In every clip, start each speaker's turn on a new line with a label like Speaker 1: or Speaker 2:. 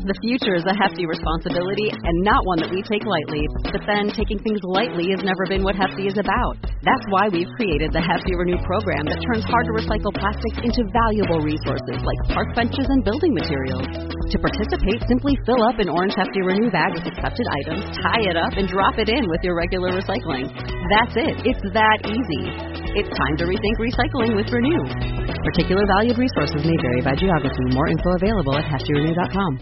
Speaker 1: The future is a hefty responsibility and not one that we take lightly. But then taking things lightly has never been what Hefty is about. That's why we've created the Hefty Renew program that turns hard-to-recycle plastics into valuable resources like park benches and building materials. To participate, simply fill up an orange Hefty Renew bag with accepted items, tie it up, and drop it in with your regular recycling. That's it. It's that easy. It's time to rethink recycling with Renew. Particular valued resources may vary by geography. More info available at heftyrenew.com.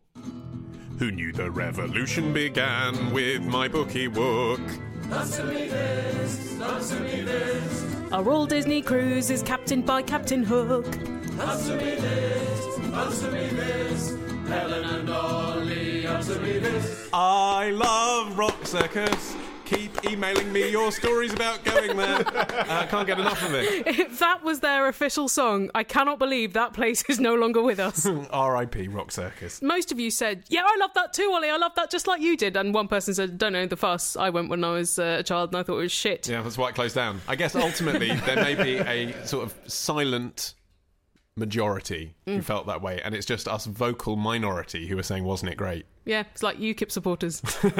Speaker 2: Who knew the revolution began with my bookie book?
Speaker 3: Answer me this, answer me this.
Speaker 4: Our Walt Disney Cruise is captained by Captain Hook.
Speaker 3: Answer me this, answer me this. Helen and Ollie, answer me this.
Speaker 2: I love Rock Circus. Keep emailing me your stories about going there. I can't get enough of it.
Speaker 4: If that was their official song, I cannot believe that place is no longer with us.
Speaker 2: R.I.P. Rock Circus.
Speaker 4: Most of you said, yeah, I love that too, Ollie. I love that just like you did. And one person said, don't know the fuss. I went when I was a child and I thought it was shit.
Speaker 2: Yeah, that's why it closed down. I guess ultimately there may be a sort of silent majority who felt that way, and it's just us vocal minority who are saying, wasn't it great?
Speaker 4: Yeah, it's like UKIP supporters.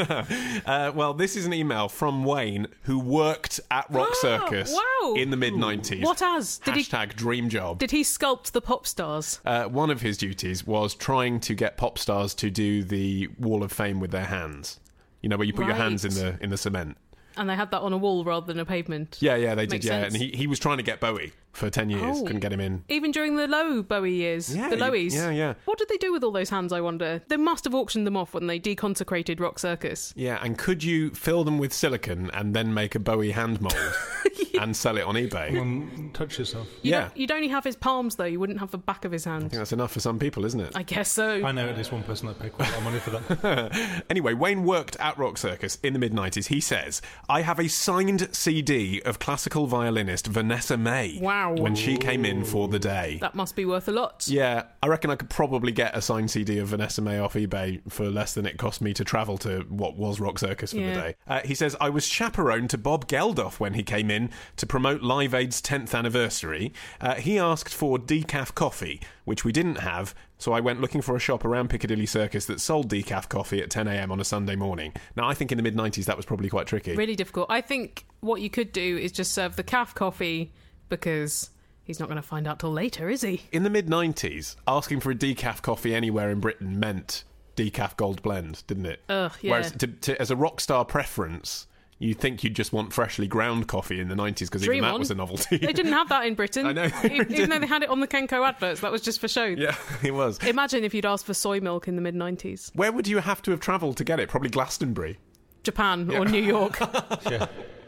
Speaker 2: Well, this is an email from Wayne, who worked at Rock Circus
Speaker 4: wow.
Speaker 2: in the mid-90s.
Speaker 4: What as?
Speaker 2: Hashtag dream job.
Speaker 4: Did he sculpt the pop stars?
Speaker 2: One of his duties was trying to get pop stars to do the Wall of Fame with their hands. You know, where you put your hands in the cement.
Speaker 4: And they had that on a wall rather than a pavement.
Speaker 2: Yeah, they
Speaker 4: Makes
Speaker 2: did, yeah.
Speaker 4: sense.
Speaker 2: And he was trying to get Bowie for 10 years.
Speaker 4: Oh.
Speaker 2: Couldn't get him in.
Speaker 4: Even during the low Bowie years.
Speaker 2: Yeah,
Speaker 4: the lowies.
Speaker 2: Yeah.
Speaker 4: What did they do with all those hands, I wonder? They must have auctioned them off when they deconsecrated Rock Circus.
Speaker 2: Yeah, and could you fill them with silicone and then make a Bowie hand mould and sell it on eBay?
Speaker 5: Touch yourself.
Speaker 4: You'd only have his palms, though. You wouldn't have the back of his hand.
Speaker 2: I think that's enough for some people, isn't it?
Speaker 4: I guess so.
Speaker 5: I know at least one person that paid quite a lot of money for that.
Speaker 2: Anyway, Wayne worked at Rock Circus in the mid-90s. He says, I have a signed CD of classical violinist Vanessa May.
Speaker 4: Wow.
Speaker 2: When she came in for the day.
Speaker 4: That must be worth a lot.
Speaker 2: Yeah, I reckon I could probably get a signed CD of Vanessa May off eBay for less than it cost me to travel to what was Rock Circus for the day. He says, I was chaperone to Bob Geldof when he came in to promote Live Aid's 10th anniversary. He asked for decaf coffee, which we didn't have, so I went looking for a shop around Piccadilly Circus that sold decaf coffee at 10 a.m. on a Sunday morning. Now, I think in the mid-90s that was probably quite tricky.
Speaker 4: Really difficult. I think what you could do is just serve the calf coffee because he's not going to find out till later, is he?
Speaker 2: In the mid-90s, asking for a decaf coffee anywhere in Britain meant decaf gold blend, didn't it?
Speaker 4: Yeah.
Speaker 2: Whereas as a rock star preference, you'd think you'd just want freshly ground coffee in the 90s because even that was a novelty.
Speaker 4: They didn't have that in Britain.
Speaker 2: I know.
Speaker 4: Even though they had it on the Kenko adverts, that was just for show.
Speaker 2: Yeah, it was.
Speaker 4: Imagine if you'd asked for soy milk in the mid-90s.
Speaker 2: Where would you have to have travelled to get it? Probably Glastonbury.
Speaker 4: Japan or New York.
Speaker 5: Yeah.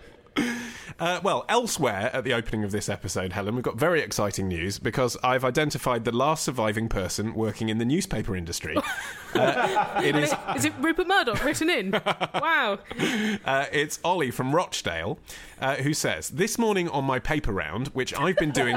Speaker 2: Well, elsewhere at the opening of this episode, Helen, we've got very exciting news because I've identified the last surviving person working in the newspaper industry. It is...
Speaker 4: Is it Rupert Murdoch written in? Wow.
Speaker 2: It's Ollie from Rochdale, who says, this morning on my paper round, which I've been doing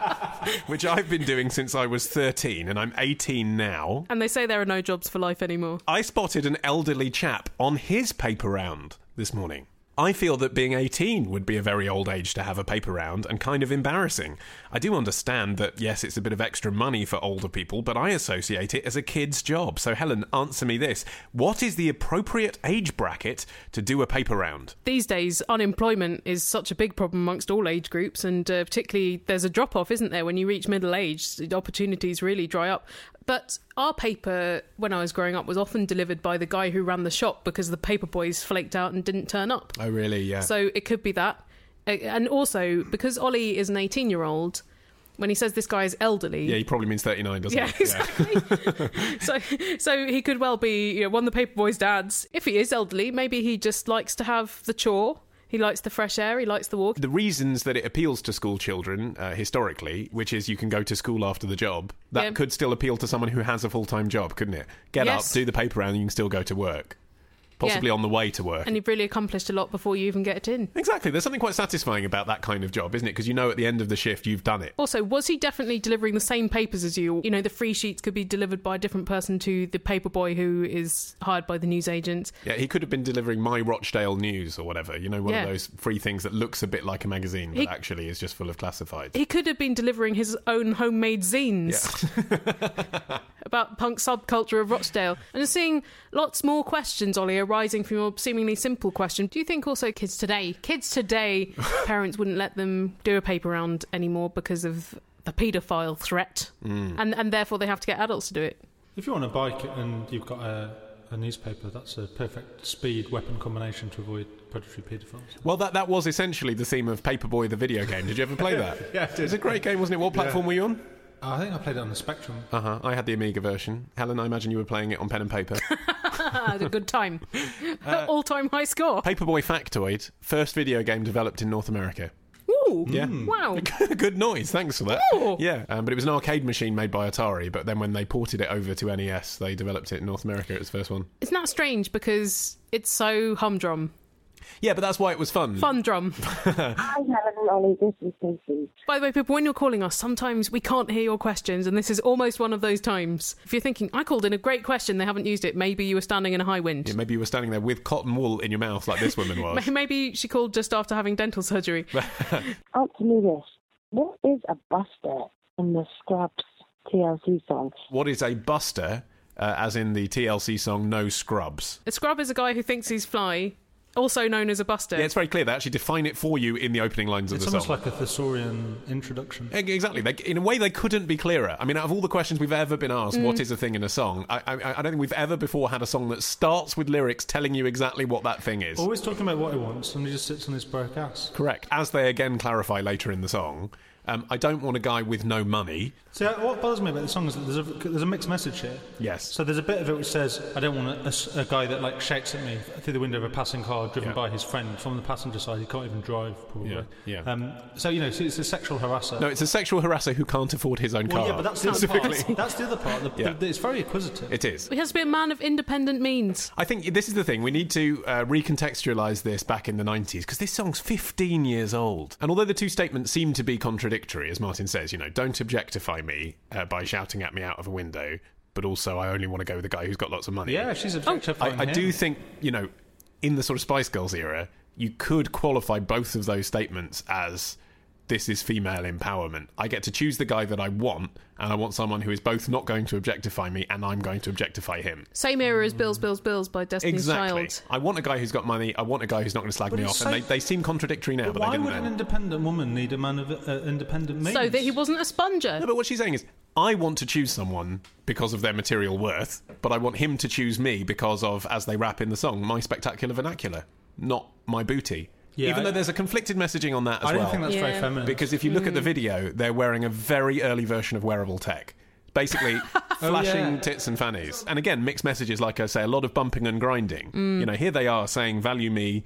Speaker 2: since I was 13 and I'm 18 now.
Speaker 4: And they say there are no jobs for life anymore.
Speaker 2: I spotted an elderly chap on his paper round this morning. I feel that being 18 would be a very old age to have a paper round and kind of embarrassing. I do understand that, yes, it's a bit of extra money for older people, but I associate it as a kid's job. So, Helen, answer me this. What is the appropriate age bracket to do a paper round?
Speaker 4: These days, unemployment is such a big problem amongst all age groups, and particularly there's a drop-off, isn't there? When you reach middle age, the opportunities really dry up. But our paper, when I was growing up, was often delivered by the guy who ran the shop because the paper boys flaked out and didn't turn up.
Speaker 2: Oh, really? Yeah.
Speaker 4: So it could be that. And also, because Ollie is an 18-year-old, when he says this guy is elderly...
Speaker 2: Yeah, he probably means 39, doesn't he?
Speaker 4: Yeah, exactly. So he could well be one of the paper boys' dads. If he is elderly, maybe he just likes to have the chore. He likes the fresh air, he likes the walk.
Speaker 2: The reasons that it appeals to school children, historically, which is you can go to school after the job, that could still appeal to someone who has a full-time job, couldn't it? Get up, do the paper round, and you can still go to work. possibly on the way to work.
Speaker 4: And you've really accomplished a lot before you even get it in.
Speaker 2: Exactly. There's something quite satisfying about that kind of job, isn't it? Because you know at the end of the shift you've done it.
Speaker 4: Also, was he definitely delivering the same papers as you? You know, the free sheets could be delivered by a different person to the paper boy who is hired by the newsagent.
Speaker 2: Yeah, he could have been delivering My Rochdale News or whatever. You know, one of those free things that looks a bit like a magazine, but actually is just full of classifieds.
Speaker 4: He could have been delivering his own homemade zines about punk subculture of Rochdale. And seeing lots more questions, Ollie, arising from your seemingly simple question. Do you think also kids today, parents wouldn't let them do a paper round anymore because of the paedophile threat? And therefore they have to get adults to do it?
Speaker 5: If you're on a bike and you've got a newspaper, that's a perfect speed weapon combination to avoid predatory paedophiles.
Speaker 2: Well, that was essentially the theme of Paperboy, the video game. Did you ever play that?
Speaker 5: Yeah, I did.
Speaker 2: It was a great game, wasn't it? What platform were you on?
Speaker 5: I think I played it on the Spectrum.
Speaker 2: I had the Amiga version. Helen, I imagine you were playing it on pen and paper.
Speaker 4: Had a good time. All-time high score.
Speaker 2: Paperboy Factoid, first video game developed in North America.
Speaker 4: Ooh,
Speaker 2: yeah.
Speaker 4: Wow.
Speaker 2: Good noise, thanks for that.
Speaker 4: Ooh.
Speaker 2: Yeah, but it was an arcade machine made by Atari, but then when they ported it over to NES, they developed it in North America. It was the first one.
Speaker 4: Isn't that strange? Because it's so humdrum.
Speaker 2: Yeah, but that's why it was fun.
Speaker 4: Fun drum.
Speaker 6: Hi, Helen and Ollie, this is Stacey.
Speaker 4: By the way, people, when you're calling us, sometimes we can't hear your questions, and this is almost one of those times. If you're thinking, I called in a great question, they haven't used it, maybe you were standing in a high wind.
Speaker 2: Yeah, maybe you were standing there with cotton wool in your mouth like this woman was.
Speaker 4: Maybe she called just after having dental surgery.
Speaker 6: Answer me this. What is a buster in the Scrubs TLC song?
Speaker 2: What is a buster, as in the TLC song No Scrubs?
Speaker 4: A scrub is a guy who thinks he's fly, also known as a buster.
Speaker 2: Yeah, it's very clear. They actually define it for you in the opening lines of the song.
Speaker 5: It's almost like a thesaurian introduction.
Speaker 2: Exactly. In a way, they couldn't be clearer. I mean, out of all the questions we've ever been asked, what is a thing in a song, I don't think we've ever before had a song that starts with lyrics telling you exactly what that thing is.
Speaker 5: Always talking about what he wants, and he just sits on his broke ass.
Speaker 2: Correct. As they again clarify later in the song, I don't want a guy with no money.
Speaker 5: See, what bothers me about the song is that there's a mixed message here.
Speaker 2: Yes.
Speaker 5: So there's a bit of it which says, I don't want a guy that like shouts at me through the window of a passing car driven by his friend from the passenger side. He can't even drive, probably.
Speaker 2: Yeah.
Speaker 5: So, you know, so it's a sexual harasser.
Speaker 2: No, it's a sexual harasser who can't afford his own car.
Speaker 5: Well, yeah, but that's the other part. That's the other part. It's very acquisitive.
Speaker 2: It is.
Speaker 4: He has to be a man of independent means.
Speaker 2: I think this is the thing. We need to recontextualise this back in the 90s, because this song's 15 years old. And although the two statements seem to be contradictory, as Martin says, you know, don't objectify me by shouting at me out of a window, but also I only want to go with a guy who's got lots of money.
Speaker 5: Yeah, she's objectifying
Speaker 2: I do think, you know, in the sort of Spice Girls era, you could qualify both of those statements as this is female empowerment. I get to choose the guy that I want, and I want someone who is both not going to objectify me and I'm going to objectify him.
Speaker 4: Same era as Bills, Bills, Bills by Destiny's
Speaker 2: Exactly.
Speaker 4: Child.
Speaker 2: I want a guy who's got money, I want a guy who's not going to slag me off, and they seem contradictory now, but
Speaker 5: why
Speaker 2: they didn't
Speaker 5: would an
Speaker 2: then.
Speaker 5: independent woman need a man of independent means?
Speaker 4: So that he wasn't a sponger.
Speaker 2: No, but what she's saying is, I want to choose someone because of their material worth, but I want him to choose me because of, as they rap in the song, my spectacular vernacular, not my booty.
Speaker 5: Yeah,
Speaker 2: Even though there's a conflicted messaging on that as well.
Speaker 5: I don't think that's very feminine.
Speaker 2: Because if you look at the video, they're wearing a very early version of wearable tech. Basically, flashing tits and fannies. And again, mixed messages, like I say, a lot of bumping and grinding. You know, here they are saying, value me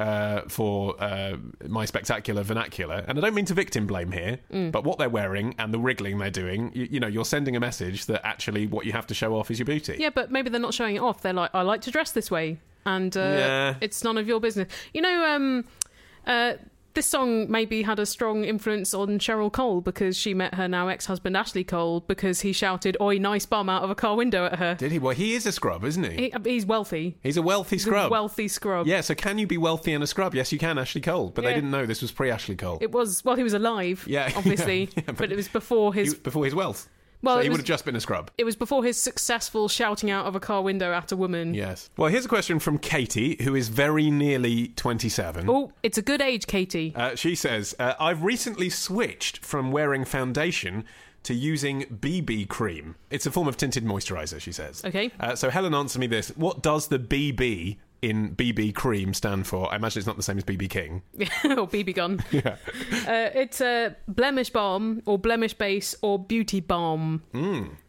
Speaker 2: for my spectacular vernacular. And I don't mean to victim blame here, but what they're wearing and the wriggling they're doing, you know, you're sending a message that actually what you have to show off is your booty.
Speaker 4: Yeah, but maybe they're not showing it off. They're like, I like to dress this way. And it's none of your business. You know, this song maybe had a strong influence on Cheryl Cole because she met her now ex-husband Ashley Cole because he shouted, "Oi, nice bum," out of a car window at her.
Speaker 2: Did he? Well, he is a scrub, isn't he?
Speaker 4: He's wealthy.
Speaker 2: He's a wealthy scrub.
Speaker 4: A wealthy scrub.
Speaker 2: Yeah, so can you be wealthy and a scrub? Yes, you can, Ashley Cole. But they didn't know this was pre-Ashley Cole.
Speaker 4: It was, well, he was alive, obviously, but it was before his
Speaker 2: wealth.
Speaker 4: Well,
Speaker 2: so he would have just been a scrub.
Speaker 4: It was before his successful shouting out of a car window at a woman.
Speaker 2: Yes. Well, here's a question from Katie, who is very nearly 27.
Speaker 4: Oh, it's a good age, Katie.
Speaker 2: She says, I've recently switched from wearing foundation to using BB cream. It's a form of tinted moisturiser, she says.
Speaker 4: Okay.
Speaker 2: So Helen, answer me this. What does the BB in BB cream stand for? I imagine it's not the same as BB King.
Speaker 4: Or BB gun.
Speaker 2: Yeah.
Speaker 4: It's a blemish balm or blemish base or beauty balm.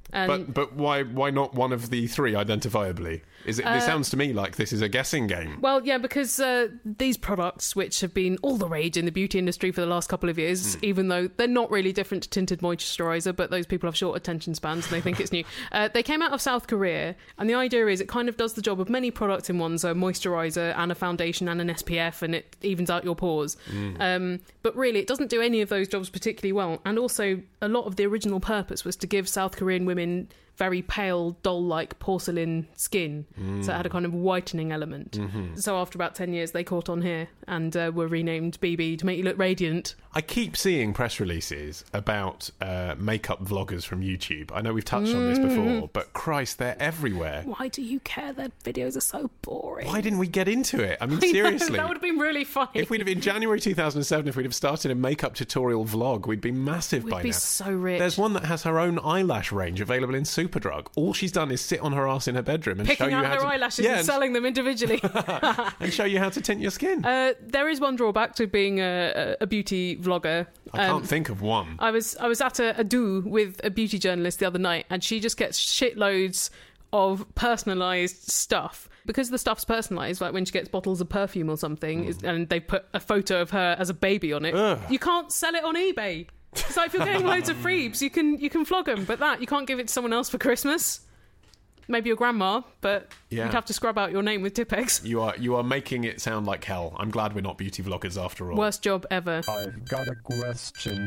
Speaker 4: And
Speaker 2: But why not one of the three identifiably? It sounds to me like this is a guessing game.
Speaker 4: Well, yeah, because these products, which have been all the rage in the beauty industry for the last couple of years, even though they're not really different to tinted moisturiser, but those people have short attention spans and they think it's new. They came out of South Korea, and the idea is it kind of does the job of many products in one, so a moisturiser and a foundation and an SPF, and it evens out your pores. But really, it doesn't do any of those jobs particularly well. And also, a lot of the original purpose was to give South Korean women very pale, doll-like porcelain skin, so it had a kind of whitening element. So after about 10 years, they caught on here and were renamed BB to make you look radiant.
Speaker 2: I keep seeing press releases about makeup vloggers from YouTube. I know we've touched on this before, but Christ, they're everywhere.
Speaker 4: Why do you care? Their videos are so boring.
Speaker 2: Why didn't we get into it? I mean, seriously.
Speaker 4: That would have been really funny.
Speaker 2: If we'd have, in January 2007, if we'd have started a makeup tutorial vlog, we'd be massive by now.
Speaker 4: We'd be so rich.
Speaker 2: There's one that has her own eyelash range available in Superdrug. All she's done is sit on her ass in her bedroom and
Speaker 4: picking
Speaker 2: show you
Speaker 4: out
Speaker 2: how
Speaker 4: her
Speaker 2: to...
Speaker 4: eyelashes and selling them individually.
Speaker 2: and show you how to tint your skin.
Speaker 4: There is one drawback to being a beauty vlogger.
Speaker 2: I can't think of one.
Speaker 4: I was at a do with a beauty journalist the other night, and she just gets shitloads of personalised stuff. Because the stuff's personalised, like when she gets bottles of perfume or something, and they put a photo of her as a baby on it, you can't sell it on eBay. It's like if you're getting loads of freebs, you can flog them, but that you can't give it to someone else for Christmas. Maybe your grandma, but you'd have to scrub out your name with Tipp-Ex.
Speaker 2: You are making it sound like hell. I'm glad we're not beauty vloggers after all.
Speaker 4: Worst job ever.
Speaker 7: I've got a question.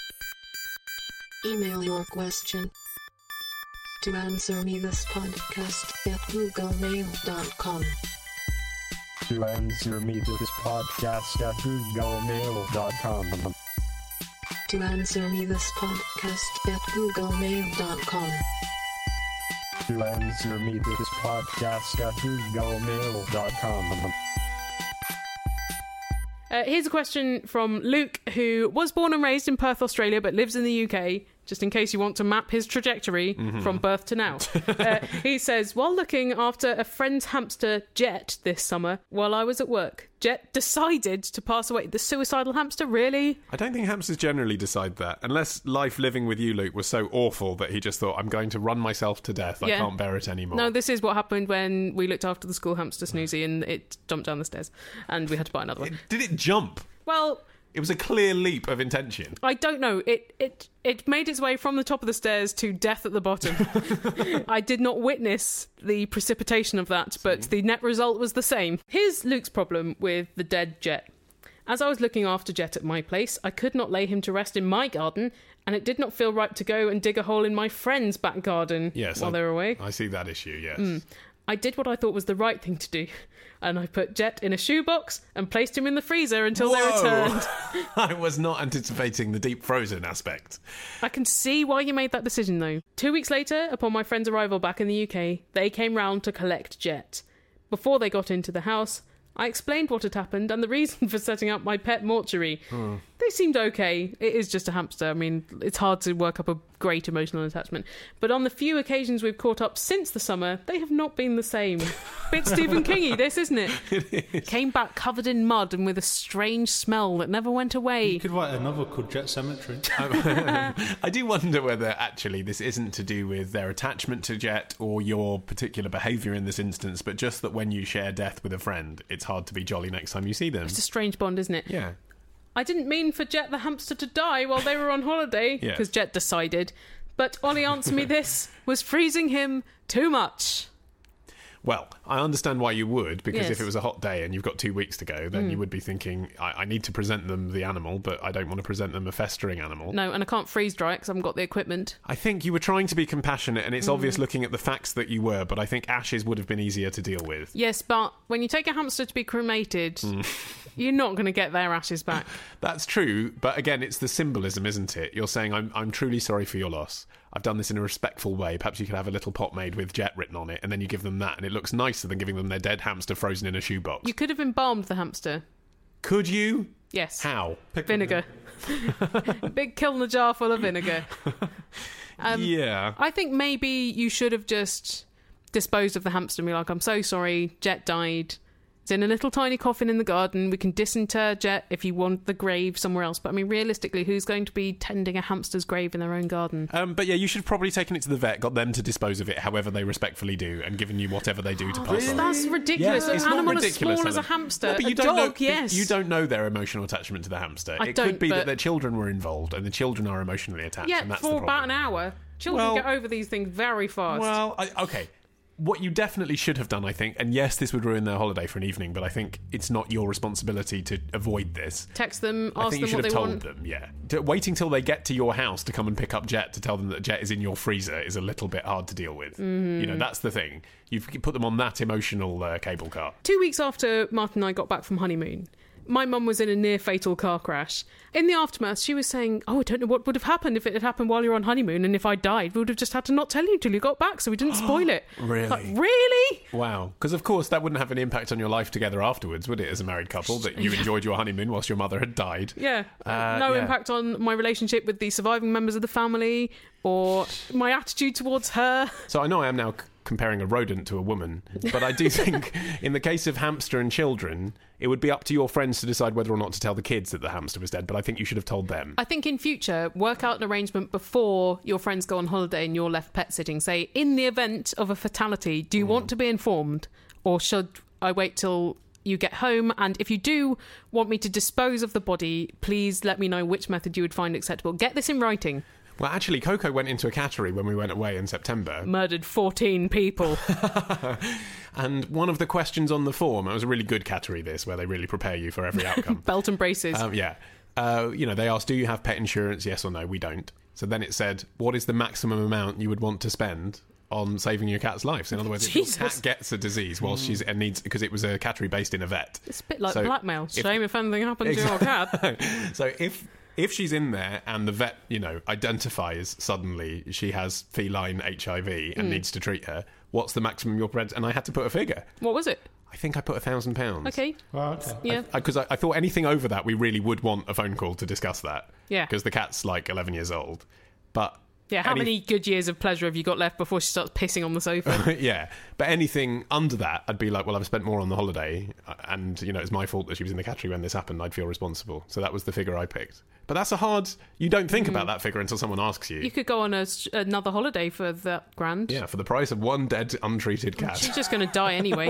Speaker 8: Email your question to answermethispodcast@googlemail.com.
Speaker 7: To answer me to this podcast at googlemail.com.
Speaker 8: To answer me this podcast at googlemail.com.
Speaker 7: To answer me to this podcast at googlemail.com.
Speaker 4: Here's a question from Luke, who was born and raised in Perth, Australia, but lives in the UK, just in case you want to map his trajectory from birth to now. He says, while looking after a friend's hamster, Jet, this summer, while I was at work, Jet decided to pass away. The suicidal hamster, really?
Speaker 2: I don't think hamsters generally decide that, unless life living with you, Luke, was so awful that he just thought, I'm going to run myself to death. I can't bear it anymore.
Speaker 4: No, this is what happened when we looked after the school hamster Snoozy, and it jumped down the stairs, and we had to buy another one.
Speaker 2: Did it jump?
Speaker 4: Well,
Speaker 2: it was a clear leap of intention.
Speaker 4: I don't know. It made its way from the top of the stairs to death at the bottom. I did not witness the precipitation of that, but the net result was the same. Here's Luke's problem with the dead Jet. As I was looking after Jet at my place, I could not lay him to rest in my garden, and it did not feel right to go and dig a hole in my friend's back garden while they were away.
Speaker 2: I see that issue, yes.
Speaker 4: I did what I thought was the right thing to do, and I put Jet in a shoebox and placed him in the freezer until they returned.
Speaker 2: I was not anticipating the deep frozen aspect.
Speaker 4: I can see why you made that decision, though. 2 weeks later, upon my friend's arrival back in the UK, they came round to collect Jet. Before they got into the house, I explained what had happened and the reason for setting up my pet mortuary. They seemed okay. It is just a hamster. I mean, it's hard to work up a great emotional attachment. But on the few occasions we've caught up since the summer, they have not been the same. Bit Stephen King-y, this, isn't it?
Speaker 2: It is.
Speaker 4: Came back covered in mud and with a strange smell that never went away.
Speaker 5: You could write a novel called Jet Cemetery.
Speaker 2: I do wonder whether actually this isn't to do with their attachment to Jet or your particular behaviour in this instance, but just that when you share death with a friend, it's hard to be jolly next time you see them.
Speaker 4: It's a strange bond, isn't it?
Speaker 2: Yeah.
Speaker 4: I didn't mean for Jet the hamster to die while they were on holiday, because Jet decided. But Ollie Answer Me This was freezing him too much.
Speaker 2: Well, I understand why you would, because
Speaker 4: Yes.
Speaker 2: if it was a hot day and you've got 2 weeks to go, then you would be thinking, I need to present them the animal, but I don't want to present them a festering animal.
Speaker 4: No, and I can't freeze dry it because I haven't got the equipment.
Speaker 2: I think you were trying to be compassionate, and it's obvious looking at the facts that you were, but I think ashes would have been easier to deal with.
Speaker 4: Yes, but when you take a hamster to be cremated, you're not going to get their ashes back.
Speaker 2: That's true, but again, it's the symbolism, isn't it? You're saying, I'm truly sorry for your loss. I've done this in a respectful way. Perhaps you could have a little pot made with Jet written on it, and then you give them that, and it looks nicer than giving them their dead hamster frozen in a shoebox.
Speaker 4: You could have embalmed the hamster.
Speaker 2: Could you?
Speaker 4: Yes.
Speaker 2: How?
Speaker 4: Vinegar. Big kiln a jar full of vinegar.
Speaker 2: Yeah.
Speaker 4: I think maybe you should have just disposed of the hamster and be like, I'm so sorry, Jet died. It's in a little tiny coffin in the garden. We can disinter Jet if you want the grave somewhere else. But I mean, realistically, who's going to be tending a hamster's grave in their own garden?
Speaker 2: But yeah, you should have probably taken it to the vet, got them to dispose of it however they respectfully do, and given you whatever they do to pass on.
Speaker 4: That's ridiculous.
Speaker 2: Yes, it's
Speaker 4: An
Speaker 2: not
Speaker 4: animal
Speaker 2: ridiculous,
Speaker 4: as small as a
Speaker 2: Helen.
Speaker 4: hamster.
Speaker 2: No, but
Speaker 4: a
Speaker 2: you don't
Speaker 4: dog,
Speaker 2: know,
Speaker 4: yes.
Speaker 2: You don't know their emotional attachment to the hamster.
Speaker 4: I
Speaker 2: It
Speaker 4: don't,
Speaker 2: could be
Speaker 4: but-
Speaker 2: that their children were involved, and the children are emotionally attached,
Speaker 4: Yeah,
Speaker 2: and that's the
Speaker 4: for
Speaker 2: problem.
Speaker 4: about an hour. Children
Speaker 2: Well-
Speaker 4: get over these things very fast.
Speaker 2: Well, okay. What you definitely should have done, I think, and yes, this would ruin their holiday for an evening, but I think it's not your responsibility to avoid this.
Speaker 4: Text them,
Speaker 2: I
Speaker 4: ask
Speaker 2: think you
Speaker 4: them
Speaker 2: should
Speaker 4: what
Speaker 2: have
Speaker 4: they
Speaker 2: told
Speaker 4: want.
Speaker 2: them, yeah. Waiting till they get to your house to come and pick up Jet to tell them that Jet is in your freezer is a little bit hard to deal with.
Speaker 4: Mm-hmm.
Speaker 2: You know, that's the thing. You've put them on that emotional cable car.
Speaker 4: 2 weeks after Martin and I got back from honeymoon, my mum was in a near fatal car crash. In the aftermath, she was saying, I don't know what would have happened if it had happened while you were on honeymoon, and if I died, we would have just had to not tell you till you got back, so we didn't spoil it.
Speaker 2: Really?
Speaker 4: Like, really?
Speaker 2: Wow. Because, of course, that wouldn't have any impact on your life together afterwards, would it, as a married couple, that you enjoyed your honeymoon whilst your mother had died?
Speaker 4: Yeah. No
Speaker 2: yeah.
Speaker 4: impact on my relationship with the surviving members of the family or my attitude towards her.
Speaker 2: So I know I am now comparing a rodent to a woman, but I do think in the case of hamster and children, it would be up to your friends to decide whether or not to tell the kids that the hamster was dead, but I think you should have told them.
Speaker 4: I think in future, work out an arrangement before your friends go on holiday and you're left pet sitting. Say, in the event of a fatality, do you want to be informed, or should I wait till you get home? And if you do want me to dispose of the body, please let me know which method you would find acceptable. Get this in writing.
Speaker 2: Well, actually, Coco went into a cattery when we went away in September.
Speaker 4: Murdered 14 people.
Speaker 2: And one of the questions on the form, it was a really good cattery this, where they really prepare you for every outcome.
Speaker 4: Belt and braces.
Speaker 2: They asked, do you have pet insurance? Yes or no? We don't. So then it said, what is the maximum amount you would want to spend on saving your cat's life? So in other words, if your cat gets a disease while she's and needs, because it was a cattery based in a vet.
Speaker 4: It's a bit like
Speaker 2: So
Speaker 4: blackmail. Shame if anything happened to your cat.
Speaker 2: So if she's in there and the vet, identifies suddenly she has feline HIV and needs to treat her, what's the maximum you're prepared? And I had to put a figure.
Speaker 4: What was it?
Speaker 2: I think I put £1,000.
Speaker 4: Okay.
Speaker 5: Well, okay.
Speaker 4: Yeah.
Speaker 2: Because I thought anything over that, we really would want a phone call to discuss that.
Speaker 4: Yeah.
Speaker 2: Because the cat's like 11 years old. But
Speaker 4: Yeah, how many good years of pleasure have you got left before she starts pissing on the sofa?
Speaker 2: yeah, but anything under that, I'd be like, well, I've spent more on the holiday, and it's my fault that she was in the cattery when this happened. I'd feel responsible, so that was the figure I picked. But that's a hard. You don't think about that figure until someone asks you.
Speaker 4: You could go on another holiday for that grand.
Speaker 2: Yeah, for the price of one dead, untreated cat.
Speaker 4: She's just going to die anyway.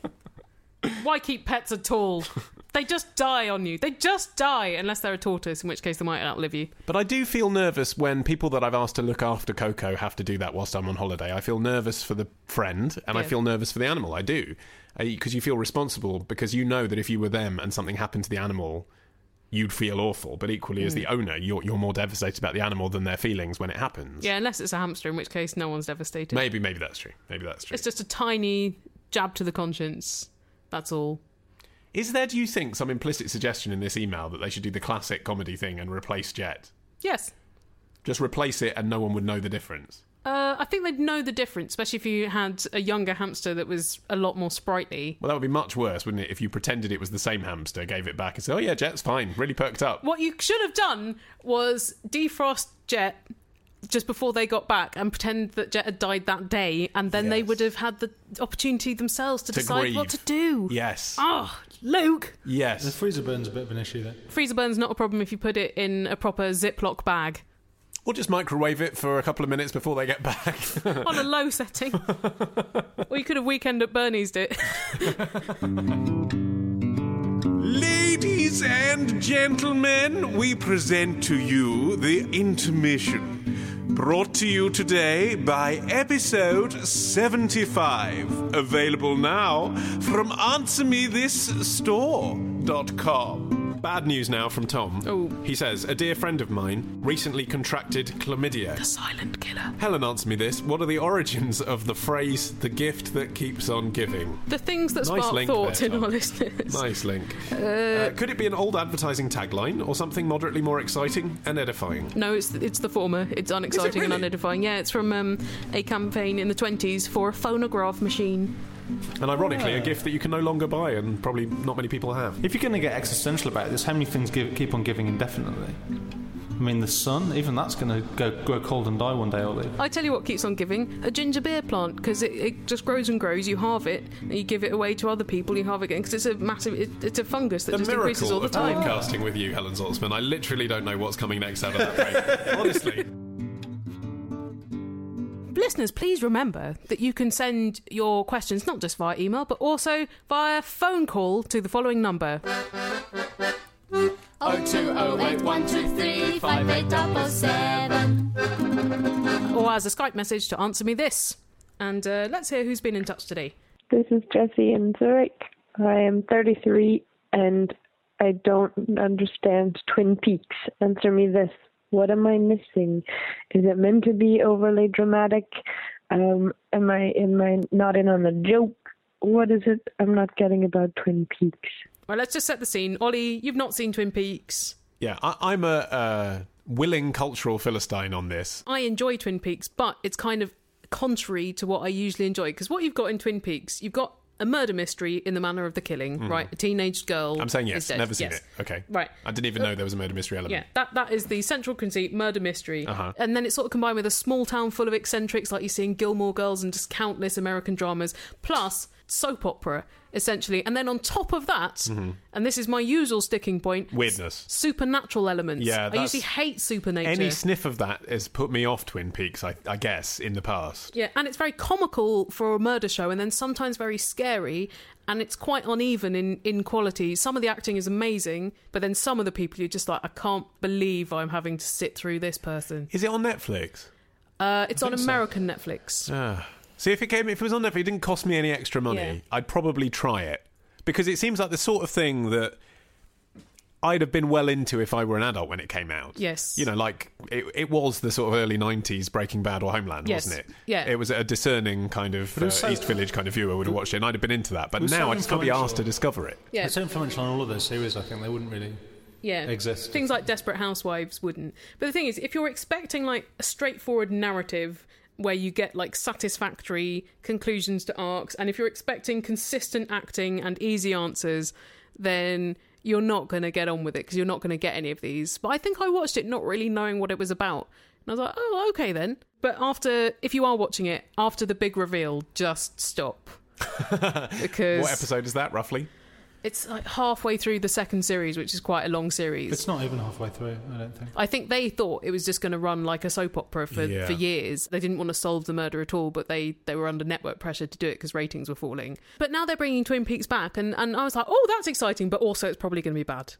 Speaker 4: Why keep pets at all? They just die on you. They just die, unless they're a tortoise, in which case they might outlive you.
Speaker 2: But I do feel nervous when people that I've asked to look after Coco have to do that whilst I'm on holiday. I feel nervous for the friend, and I
Speaker 4: Yeah.
Speaker 2: feel nervous for the animal. I do. Because you feel responsible, because you know that if you were them and something happened to the animal, you'd feel awful. But equally, as the owner, you're more devastated about the animal than their feelings when it happens.
Speaker 4: Yeah, unless it's a hamster, in which case no one's devastated.
Speaker 2: Maybe that's true. Maybe that's true.
Speaker 4: It's just a tiny jab to the conscience. That's all.
Speaker 2: Is there, do you think, some implicit suggestion in this email that they should do the classic comedy thing and replace Jet?
Speaker 4: Yes.
Speaker 2: Just replace it and no one would know the difference?
Speaker 4: I think they'd know the difference, especially if you had a younger hamster that was a lot more sprightly.
Speaker 2: Well, that would be much worse, wouldn't it, if you pretended it was the same hamster, gave it back and said, oh yeah, Jet's fine, really perked up.
Speaker 4: What you should have done was defrost Jet just before they got back and pretend that Jet had died that day, and then they
Speaker 2: Yes.
Speaker 4: would have had the opportunity themselves to decide
Speaker 2: grieve.
Speaker 4: what to do.
Speaker 2: Yes.
Speaker 4: Oh, Luke!
Speaker 5: The
Speaker 2: Yes.
Speaker 5: freezer burn's a bit of an issue there.
Speaker 4: Freezer burn's not a problem if you put it in a proper Ziploc bag.
Speaker 2: Or just microwave it for a couple of minutes before they get back.
Speaker 4: On a low setting. Or you could have Weekend at Bernie's it.
Speaker 2: Ladies and gentlemen, we present to you the intermission. Brought to you today by episode 75. Available now from AnswerMeThisStore.com. Bad news now from Tom.
Speaker 4: Oh.
Speaker 2: He says, a dear friend of mine recently contracted chlamydia.
Speaker 4: The silent killer.
Speaker 2: Helen, answer me this. What are the origins of the phrase, the gift that keeps on giving?
Speaker 4: The things that
Speaker 2: Nice
Speaker 4: spark
Speaker 2: link
Speaker 4: thought
Speaker 2: there,
Speaker 4: in
Speaker 2: Tom.
Speaker 4: our listeners.
Speaker 2: Nice link. Could it be an old advertising tagline or something moderately more exciting and edifying?
Speaker 4: No, it's the former. It's unexciting and
Speaker 2: really?
Speaker 4: unedifying. Yeah, it's from a campaign in the 20s for a phonograph machine.
Speaker 2: And ironically, a gift that you can no longer buy and probably not many people have.
Speaker 5: If you're going to get existential about this, how many things keep on giving indefinitely? I mean, the sun, even that's going to grow cold and die one day, Ollie.
Speaker 4: I tell you what keeps on giving, a ginger beer plant, because it just grows and grows. You halve it, and you give it away to other people, you halve it again, because it's a massive, it's a fungus that
Speaker 2: The
Speaker 4: just increases all the
Speaker 2: miracle of
Speaker 4: time.
Speaker 2: podcasting with you, Helen Zaltzman. I literally don't know what's coming next out of that break. Honestly.
Speaker 4: Listeners, please remember that you can send your questions not just via email, but also via phone call to the following number.
Speaker 3: 02081235877.
Speaker 4: Or as a Skype message to answer me this. And let's hear who's been in touch today.
Speaker 6: This is Jessie in Zurich. I am 33 and I don't understand Twin Peaks. Answer me this. What am I missing? Is it meant to be overly dramatic? Am I not in on the joke? What is it I'm not getting about Twin Peaks?
Speaker 4: Well, let's just set the scene. Ollie, you've not seen Twin Peaks.
Speaker 2: Yeah, I'm a willing cultural philistine on this.
Speaker 4: I enjoy Twin Peaks, but it's kind of contrary to what I usually enjoy. Because what you've got in Twin Peaks, you've got a murder mystery in the manner of the killing, right? A teenage girl.
Speaker 2: I'm saying
Speaker 4: is
Speaker 2: yes,
Speaker 4: dead.
Speaker 2: never seen
Speaker 4: Yes.
Speaker 2: it. Okay.
Speaker 4: Right.
Speaker 2: I didn't even know there was a murder mystery element.
Speaker 4: Yeah, that is the central conceit, murder mystery.
Speaker 2: Uh-huh.
Speaker 4: And then it's sort of combined with a small town full of eccentrics like you see in Gilmore Girls and just countless American dramas, plus soap opera, essentially. And then on top of that, and this is my usual sticking point,
Speaker 2: Weirdness.
Speaker 4: supernatural elements.
Speaker 2: Yeah,
Speaker 4: I usually hate supernature.
Speaker 2: Any sniff of that has put me off Twin Peaks, I guess, in the past.
Speaker 4: Yeah, and it's very comical for a murder show and then sometimes very scary, and it's quite uneven in quality. Some of the acting is amazing, but then some of the people you're just like, I can't believe I'm having to sit through this person.
Speaker 2: Is it on Netflix?
Speaker 4: It's on American Netflix.
Speaker 2: See, if it was on Netflix, it didn't cost me any extra money,
Speaker 4: Yeah.
Speaker 2: I'd probably try it. Because it seems like the sort of thing that I'd have been well into if I were an adult when it came out.
Speaker 4: Yes.
Speaker 2: You know, like, it was the sort of early 90s Breaking Bad or Homeland,
Speaker 4: Yes.
Speaker 2: wasn't it?
Speaker 4: Yeah.
Speaker 2: It was a discerning kind of
Speaker 5: it was so-
Speaker 2: East Village kind of viewer would have watched it, and I'd have been into that. But
Speaker 5: was
Speaker 2: now
Speaker 5: so
Speaker 2: I just can't be
Speaker 5: influential.
Speaker 2: asked to discover it.
Speaker 4: Yeah.
Speaker 5: It's so influential on all of those series, I think they wouldn't really
Speaker 4: Yeah.
Speaker 5: exist.
Speaker 4: Things like Desperate Housewives wouldn't. But the thing is, if you're expecting like a straightforward narrative where you get like satisfactory conclusions to arcs, and if you're expecting consistent acting and easy answers, then you're not going to get on with it because you're not going to get any of these. But I think I watched it not really knowing what it was about. And I was like, oh, okay then. But if you are watching it, after the big reveal, just stop. Because
Speaker 2: What episode is that, roughly?
Speaker 4: it's like halfway through the second series, which is quite a long series.
Speaker 5: It's not even halfway through, I don't think.
Speaker 4: I think they thought it was just going to run like a soap opera for years. They didn't want to solve the murder at all, but they were under network pressure to do it because ratings were falling. But now they're bringing Twin Peaks back, and I was like, oh, that's exciting, but also it's probably going to be bad.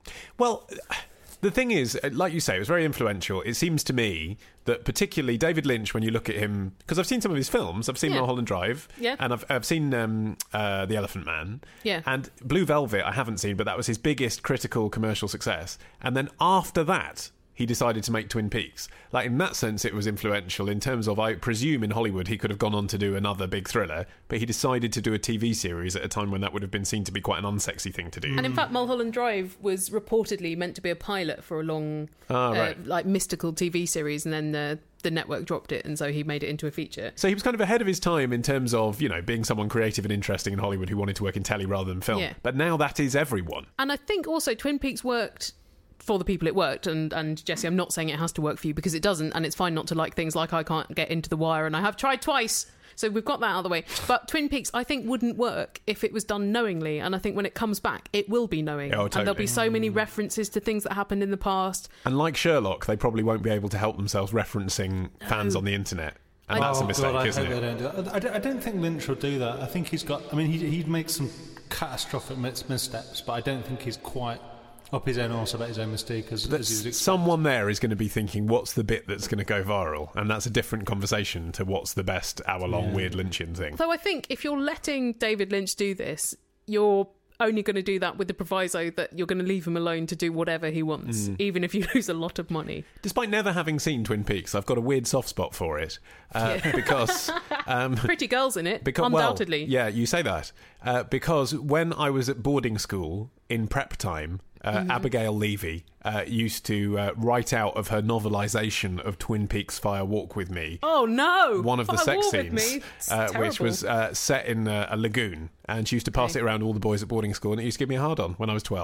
Speaker 2: Well, the thing is, like you say, it was very influential. It seems to me that particularly David Lynch, when you look at him, because I've seen some of his films, I've seen
Speaker 4: Yeah.
Speaker 2: Mulholland Drive,
Speaker 4: Yeah.
Speaker 2: and I've seen The Elephant Man,
Speaker 4: Yeah.
Speaker 2: and Blue Velvet I haven't seen, but that was his biggest critical commercial success. And then after that, he decided to make Twin Peaks. Like, in that sense, it was influential in terms of, I presume in Hollywood he could have gone on to do another big thriller, but he decided to do a TV series at a time when that would have been seen to be quite an unsexy thing to do.
Speaker 4: And in fact, Mulholland Drive was reportedly meant to be a pilot for a long,
Speaker 2: right.
Speaker 4: like mystical TV series, and then the network dropped it, and so he made it into a feature.
Speaker 2: So he was kind of ahead of his time in terms of, you know, being someone creative and interesting in Hollywood who wanted to work in telly rather than film.
Speaker 4: Yeah.
Speaker 2: But now that is everyone.
Speaker 4: And I think also Twin Peaks worked for the people it worked, and Jesse, I'm not saying it has to work for you, because it doesn't, and it's fine not to like things like I can't get into The Wire, and I have tried twice, so we've got that out of the way. But Twin Peaks, I think, wouldn't work if it was done knowingly, and I think when it comes back, it will be knowing.
Speaker 2: Oh,
Speaker 4: And there'll
Speaker 2: totally.
Speaker 4: be so many references to things that happened in the past.
Speaker 2: And like Sherlock, they probably won't be able to help themselves referencing fans on the internet. And that's a mistake,
Speaker 5: God, I
Speaker 2: isn't
Speaker 5: hope
Speaker 2: it?
Speaker 5: they don't do that. I don't think Lynch will do that. I think he's got... I mean, he'd make some catastrophic missteps, but I don't think he's quite up his own arse about his own mistake as he would expect.
Speaker 2: Someone there is going to be thinking, what's the bit that's going to go viral? And that's a different conversation to what's the best hour-long weird Lynchian thing.
Speaker 4: Though I think if you're letting David Lynch do this, you're only going to do that with the proviso that you're going to leave him alone to do whatever he wants, even if you lose a lot of money.
Speaker 2: Despite never having seen Twin Peaks, I've got a weird soft spot for it. Because...
Speaker 4: Pretty girls in it,
Speaker 2: Because,
Speaker 4: undoubtedly.
Speaker 2: Well, yeah, you say that. Because when I was at boarding school in prep time, Abigail Levy used to write out of her novelisation of Twin Peaks Fire Walk With Me.
Speaker 4: Oh no!
Speaker 2: One of the
Speaker 4: Fire
Speaker 2: sex
Speaker 4: Walk With
Speaker 2: scenes,
Speaker 4: Me. It's
Speaker 2: which
Speaker 4: terrible.
Speaker 2: was set in a lagoon. And she used to pass it around all the boys at boarding school, and it used to give me a hard-on when I was 12.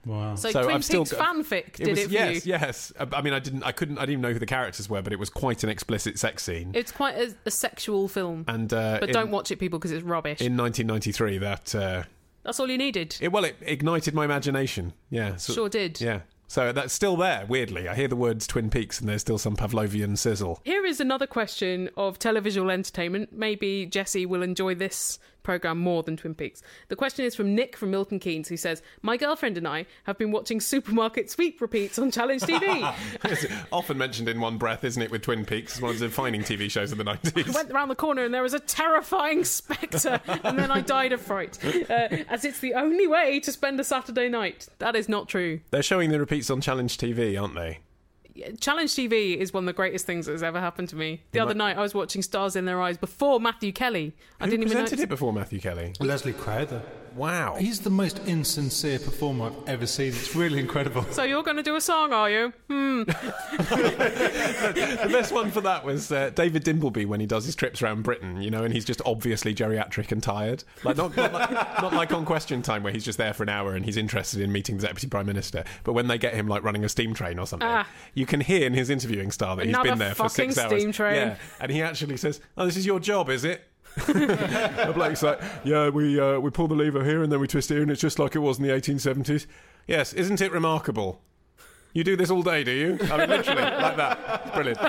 Speaker 5: Wow.
Speaker 4: So
Speaker 2: So
Speaker 4: Twin
Speaker 2: I've still
Speaker 4: Peaks
Speaker 2: got-
Speaker 4: fanfic did it for you?
Speaker 2: Yes. I mean, I didn't even know who the characters were, but it was quite an explicit sex scene.
Speaker 4: It's quite a sexual film.
Speaker 2: And
Speaker 4: But don't watch it, people, because it's rubbish.
Speaker 2: In 1993,
Speaker 4: That's all you needed.
Speaker 2: it ignited my imagination. Yeah,
Speaker 4: Sure did.
Speaker 2: Yeah. So that's still there, weirdly. I hear the words Twin Peaks and there's still some Pavlovian sizzle.
Speaker 4: Here is another question of televisual entertainment. Maybe Jesse will enjoy this programme more than Twin Peaks. The question is from Nick from Milton Keynes, who says, my girlfriend and I have been watching Supermarket Sweep repeats on Challenge TV.
Speaker 2: It's often mentioned in one breath, isn't it, with Twin Peaks? It's one of the defining TV shows of the 90s.
Speaker 4: I went round the corner and there was a terrifying spectre, and then I died of fright, as it's the only way to spend a Saturday night. That is not true.
Speaker 2: They're showing the repeats on Challenge TV, aren't they?
Speaker 4: Challenge TV is one of the greatest things that has ever happened to me. The other night I was watching Stars in Their Eyes before Matthew Kelly. I didn't even
Speaker 2: presented
Speaker 4: know
Speaker 2: it before Matthew Kelly?
Speaker 5: Leslie Crowther.
Speaker 2: Wow.
Speaker 5: He's the most insincere performer I've ever seen. It's really incredible.
Speaker 4: So you're going to do a song, are you?
Speaker 2: The best one for that was David Dimbleby when he does his trips around Britain, and he's just obviously geriatric and tired. Like not like on Question Time where he's just there for an hour and he's interested in meeting the Deputy Prime Minister. But when they get him like running a steam train or something, you can hear in his interviewing style that he's
Speaker 4: Another
Speaker 2: been there for 6 hours.
Speaker 4: steam train.
Speaker 2: Yeah, and he actually says, "Oh, this is your job, is it?" A bloke's like, "Yeah, we pull the lever here and then we twist here and it's just like it was in the 1870s. Yes, isn't it remarkable? You do this all day, do you?" I mean, literally, like that. It's brilliant.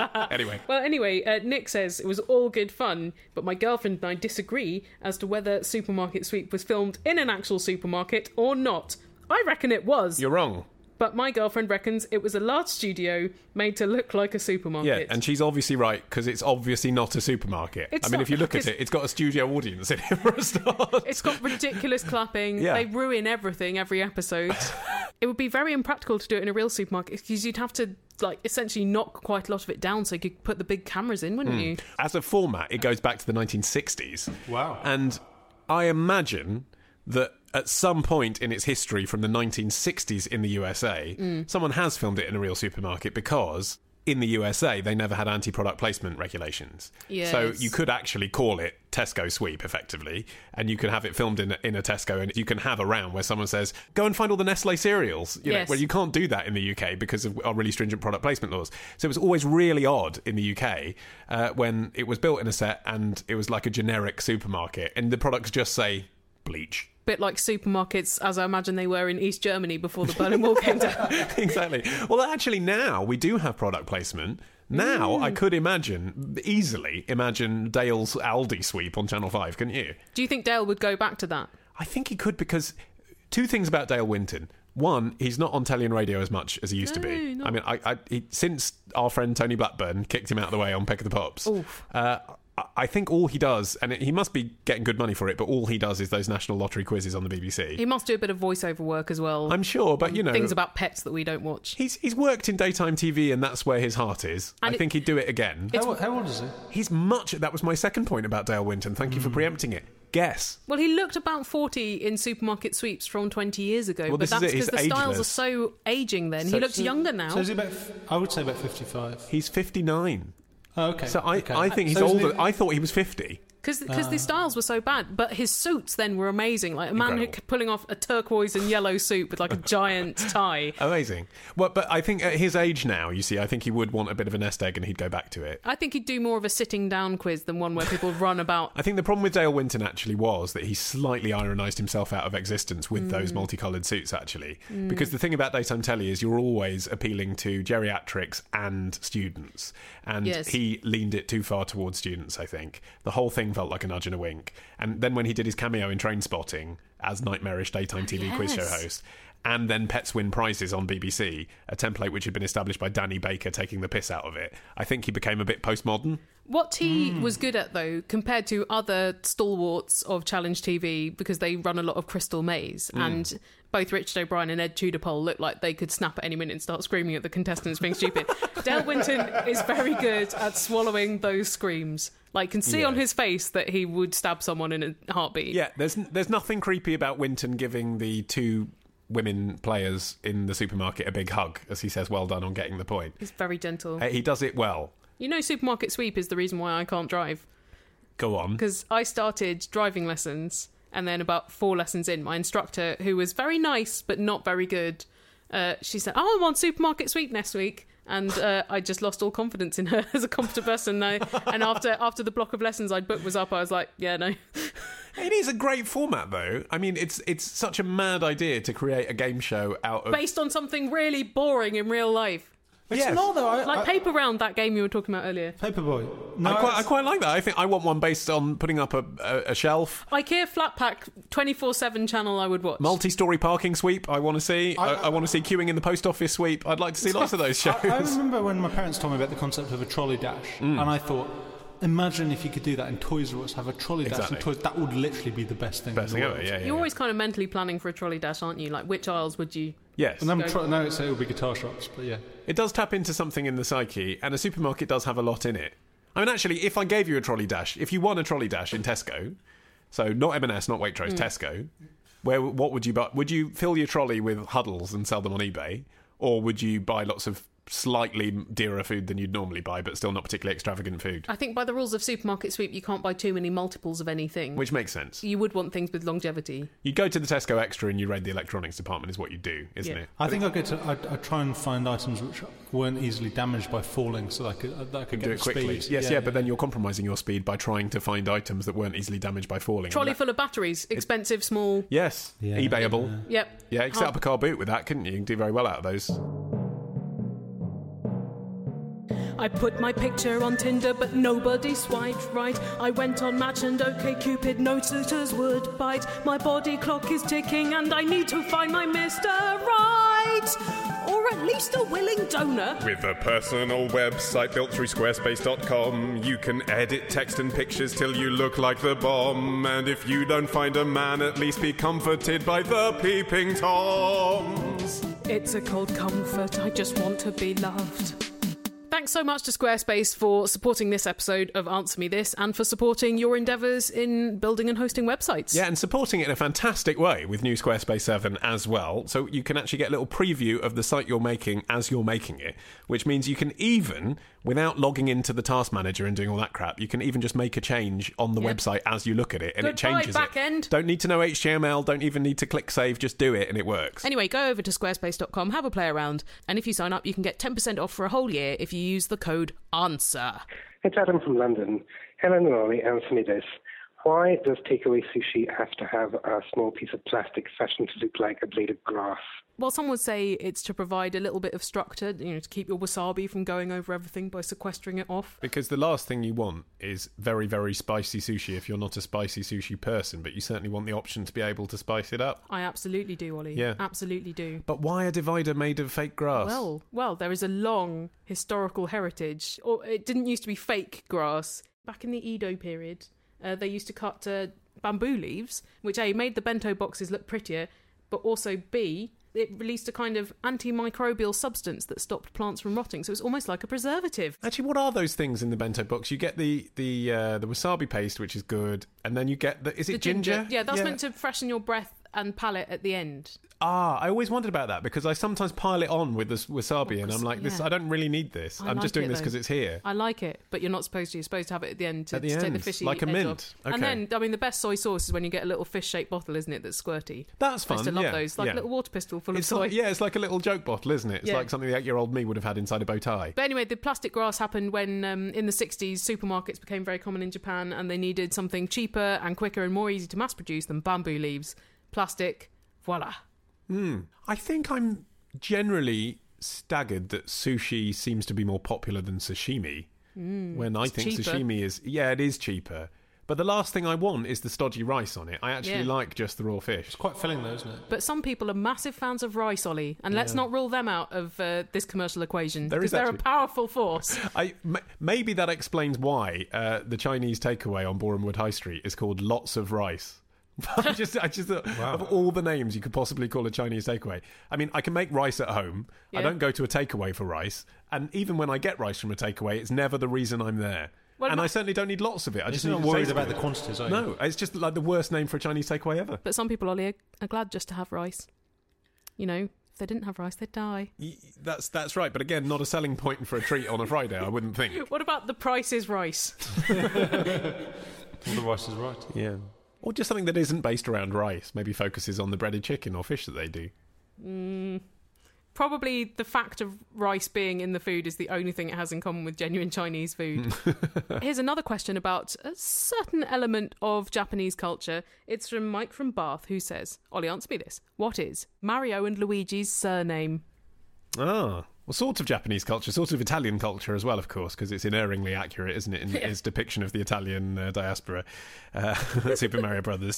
Speaker 4: Anyway, Nick says it was all good fun, but my girlfriend and I disagree as to whether Supermarket Sweep was filmed in an actual supermarket or not. I reckon it was.
Speaker 2: You're wrong.
Speaker 4: But my girlfriend reckons it was a large studio made to look like a supermarket.
Speaker 2: Yeah, and she's obviously right, because it's obviously not a supermarket.
Speaker 4: It's
Speaker 2: I mean,
Speaker 4: not,
Speaker 2: if you look at it, it's got a studio audience in it for a start.
Speaker 4: It's got ridiculous clapping.
Speaker 2: Yeah.
Speaker 4: They ruin everything every episode. It would be very impractical to do it in a real supermarket because you'd have to essentially knock quite a lot of it down so you could put the big cameras in, wouldn't you?
Speaker 2: As a format, it goes back to the 1960s.
Speaker 5: Wow.
Speaker 2: And I imagine that at some point in its history from the 1960s in the USA, someone has filmed it in a real supermarket because in the USA they never had anti-product placement regulations.
Speaker 4: Yes.
Speaker 2: So you could actually call it Tesco Sweep, effectively, and you can have it filmed in a Tesco, and you can have a round where someone says, go and find all the Nestle cereals,
Speaker 4: Yes.
Speaker 2: where you can't do that in the UK because of our really stringent product placement laws. So it was always really odd in the UK when it was built in a set and it was like a generic supermarket, and the products just say bleach.
Speaker 4: Bit like supermarkets, as I imagine they were in East Germany before the Berlin Wall came down.
Speaker 2: Exactly. Well, actually, now we do have product placement. Now I could easily imagine Dale's Aldi sweep on Channel 5, couldn't you?
Speaker 4: Do you think Dale would go back to that?
Speaker 2: I think he could, because two things about Dale Winton. One, he's not on telly and radio as much as he used to be.
Speaker 4: No.
Speaker 2: I mean, since our friend Tony Blackburn kicked him out of the way on Peck of the Pops, I think all he does, and he must be getting good money for it, but all he does is those national lottery quizzes on the BBC.
Speaker 4: He must do a bit of voiceover work as well.
Speaker 2: I'm sure, but
Speaker 4: things about pets that we don't watch.
Speaker 2: He's worked in daytime TV, and that's where his heart is.
Speaker 4: And
Speaker 2: I think he'd do it again.
Speaker 5: How old is he?
Speaker 2: He's much. That was my second point about Dale Winton. Thank you for preempting it. Guess.
Speaker 4: Well, he looked about 40 in Supermarket Sweeps from 20 years ago,
Speaker 2: Well,
Speaker 4: but
Speaker 2: this is
Speaker 4: that's
Speaker 2: it. He's
Speaker 4: because the styles are
Speaker 2: ageless.
Speaker 4: so aging then. He looks younger now.
Speaker 5: So is he about? I would say about 55.
Speaker 2: He's 59.
Speaker 5: Oh, okay.
Speaker 2: So I think he's
Speaker 5: So isn't
Speaker 2: older.
Speaker 5: he-
Speaker 2: I thought he was 50.
Speaker 4: Because the styles were so bad, but his suits then were amazing. Like a man
Speaker 2: Incredible.
Speaker 4: pulling off a turquoise and yellow suit with like a giant tie.
Speaker 2: Amazing. Well, but I think at his age now, you see, I think he would want a bit of a nest egg and he'd go back to it.
Speaker 4: I think he'd do more of a sitting down quiz than one where people run about.
Speaker 2: I think the problem with Dale Winton actually was that he slightly ironised himself out of existence with those multicoloured suits, actually. Because the thing about daytime telly is you're always appealing to geriatrics and students. And
Speaker 4: Yes.
Speaker 2: he leaned it too far towards students, I think. The whole thing felt like a nudge and a wink. And then when he did his cameo in Trainspotting as nightmarish daytime TV quiz show
Speaker 4: Yes.
Speaker 2: host, and then Pets Win Prizes on BBC, a template which had been established by Danny Baker taking the piss out of it, I think he became a bit postmodern.
Speaker 4: What he was good at, though, compared to other stalwarts of Challenge TV, because they run a lot of Crystal Maze, and both Richard O'Brien and Ed Tudor-Pole look like they could snap at any minute and start screaming at the contestants being stupid. Dale Winton is very good at swallowing those screams. Like, can see on his face that he would stab someone in a heartbeat.
Speaker 2: Yeah, there's nothing creepy about Winton giving the two women players in the supermarket a big hug as he says, well done on getting the point.
Speaker 4: He's very gentle.
Speaker 2: He does it well.
Speaker 4: You know, Supermarket Sweep is the reason why I can't drive.
Speaker 2: Go on.
Speaker 4: Because I started driving lessons And then about 4 lessons in, my instructor, who was very nice but not very good, she said, "Oh, I'm on Supermarket Sweep next week." And I just lost all confidence in her as a competent person. And after the block of lessons I'd booked was up, I was like, yeah, no.
Speaker 2: It is a great format, though. I mean, it's such a mad idea to create a game show out of...
Speaker 4: Based on something really boring in real life.
Speaker 2: Yes.
Speaker 5: No, though.
Speaker 4: Like Paper Round, that game you were talking about earlier.
Speaker 5: Paperboy. No,
Speaker 2: I quite like that. I think I want one based on putting up a shelf.
Speaker 4: IKEA Flat Pack 24/7 channel I would watch.
Speaker 2: Multi-story parking sweep I want to see. I want to see queuing in the post office sweep. I'd like to see lots of those shows.
Speaker 5: I remember when my parents told me about the concept of a trolley dash, and I thought, imagine if you could do that in Toys R Us, have a trolley dash in Toys. That would literally be the best thing in the world.
Speaker 2: Yeah.
Speaker 4: You're always kind of mentally planning for a trolley dash, aren't you? Like, which aisles would you...
Speaker 2: Yes.
Speaker 5: And it would be guitar shops, but yeah.
Speaker 2: It does tap into something in the psyche, and a supermarket does have a lot in it. I mean, actually, if I gave you a trolley dash, if you won a trolley dash in Tesco, so not M&S, not Waitrose, Tesco, what would you buy? Would you fill your trolley with Huddles and sell them on eBay, or would you buy lots of slightly dearer food than you'd normally buy, but still not particularly extravagant food?
Speaker 4: I think by the rules of Supermarket Sweep, you can't buy too many multiples of anything.
Speaker 2: Which makes sense.
Speaker 4: You would want things with longevity.
Speaker 2: You'd go to the Tesco Extra and you raid the electronics department is what you do, isn't it?
Speaker 5: I think I'd try and find items which weren't easily damaged by falling, so that I could
Speaker 2: do
Speaker 5: get
Speaker 2: it quickly.
Speaker 5: speed.
Speaker 2: Yes, but then you're compromising your speed by trying to find items that weren't easily damaged by falling.
Speaker 4: Trolley full of batteries, expensive, small.
Speaker 2: Yes, eBayable.
Speaker 4: Yep.
Speaker 2: Yeah, you could set up a car boot with that, couldn't you? You can do very well out of those.
Speaker 4: I put my picture on Tinder, but nobody swiped right. I went on Match and OkCupid, no suitors would bite. My body clock is ticking and I need to find my Mr. Right. Or at least a willing donor.
Speaker 2: With a personal website built through Squarespace.com, you can edit text and pictures till you look like the bomb. And if you don't find a man, at least be comforted by the peeping Toms.
Speaker 4: It's a cold comfort, I just want to be loved. Thanks so much to Squarespace for supporting this episode of Answer Me This and for supporting your endeavours in building and hosting websites.
Speaker 2: Yeah, and supporting it in a fantastic way with new Squarespace 7 as well. So you can actually get a little preview of the site you're making as you're making it, which means you can even, without logging into the task manager and doing all that crap, you can even just make a change on the website as you look at it and it changes
Speaker 4: back
Speaker 2: it.
Speaker 4: End.
Speaker 2: Don't need to know HTML, don't even need to click save, just do it and it works.
Speaker 4: Anyway, go over to squarespace.com, have a play around, and if you sign up, you can get 10% off for a whole year if you use the code ANSWER.
Speaker 9: It's Adam from London. Helen and Ollie, answer me this. Why does takeaway sushi have to have a small piece of plastic fashioned to look like a blade of grass?
Speaker 4: Well, some would say it's to provide a little bit of structure, to keep your wasabi from going over everything by sequestering it off.
Speaker 2: Because the last thing you want is very, very spicy sushi if you're not a spicy sushi person, but you certainly want the option to be able to spice it up.
Speaker 4: I absolutely do, Ollie.
Speaker 2: Yeah.
Speaker 4: Absolutely do.
Speaker 2: But why a divider made of fake grass?
Speaker 4: Well, there is a long historical heritage. Or it didn't used to be fake grass. Back in the Edo period, they used to cut bamboo leaves, which A, made the bento boxes look prettier, but also B, it released a kind of antimicrobial substance that stopped plants from rotting, so it's almost like a preservative.
Speaker 2: Actually, what are those things in the bento box? You get the wasabi paste, which is good, and then you get is it ginger?
Speaker 4: Yeah, that's meant to freshen your breath and palate at the end.
Speaker 2: I always wondered about that because I sometimes pile it on with the wasabi and I'm like, this. I don't really need this. I'm just doing this because it's here.
Speaker 4: I like it, but you're not supposed to. You're supposed to have it at the end to take the fishy
Speaker 2: like a
Speaker 4: edge
Speaker 2: mint.
Speaker 4: off.
Speaker 2: Okay.
Speaker 4: And then, I mean, the best soy sauce is when you get a little fish-shaped bottle, isn't it, that's squirty.
Speaker 2: That's fun.
Speaker 4: I used to love those. Like a little water pistol full of soy.
Speaker 2: It's like a little joke bottle, isn't it? It's like something the 8-year-old me would have had inside a bow tie.
Speaker 4: But anyway, the plastic grass happened when, in the 60s, supermarkets became very common in Japan and they needed something cheaper and quicker and more easy to mass produce than bamboo leaves. Plastic, voila.
Speaker 2: I think I'm generally staggered that sushi seems to be more popular than sashimi. When I think
Speaker 4: cheaper.
Speaker 2: Sashimi is... Yeah, it is cheaper. But the last thing I want is the stodgy rice on it. I actually like just the raw fish.
Speaker 5: It's quite filling though, isn't it?
Speaker 4: But some people are massive fans of rice, Ollie, and let's not rule them out of this commercial equation because they're a powerful force.
Speaker 2: Maybe that explains why the Chinese takeaway on Borehamwood High Street is called Lots of Rice. I just thought, of all the names you could possibly call a Chinese takeaway. I mean, I can make rice at home. I don't go to a takeaway for rice. And even when I get rice from a takeaway, it's never the reason I'm there.
Speaker 4: Well,
Speaker 2: and I certainly don't need lots of it. I just
Speaker 5: not
Speaker 2: need
Speaker 5: worried about the quantities, are you?
Speaker 2: No, it's just like the worst name for a Chinese takeaway ever.
Speaker 4: But some people, Ollie, are glad just to have rice. If they didn't have rice, they'd die.
Speaker 2: That's right. But again, not a selling point for a treat on a Friday, I wouldn't think.
Speaker 4: What about the price is rice?
Speaker 5: Well, the rice is right.
Speaker 2: Yeah. Or just something that isn't based around rice. Maybe focuses on the breaded chicken or fish that they do.
Speaker 4: Probably the fact of rice being in the food is the only thing it has in common with genuine Chinese food. Here's another question about a certain element of Japanese culture. It's from Mike from Bath, who says, Ollie, answer me this. What is Mario and Luigi's surname?
Speaker 2: Ah, well, sort of Japanese culture, sort of Italian culture as well, of course, because it's inerringly accurate, isn't it, in its depiction of the Italian diaspora, Super Mario Brothers.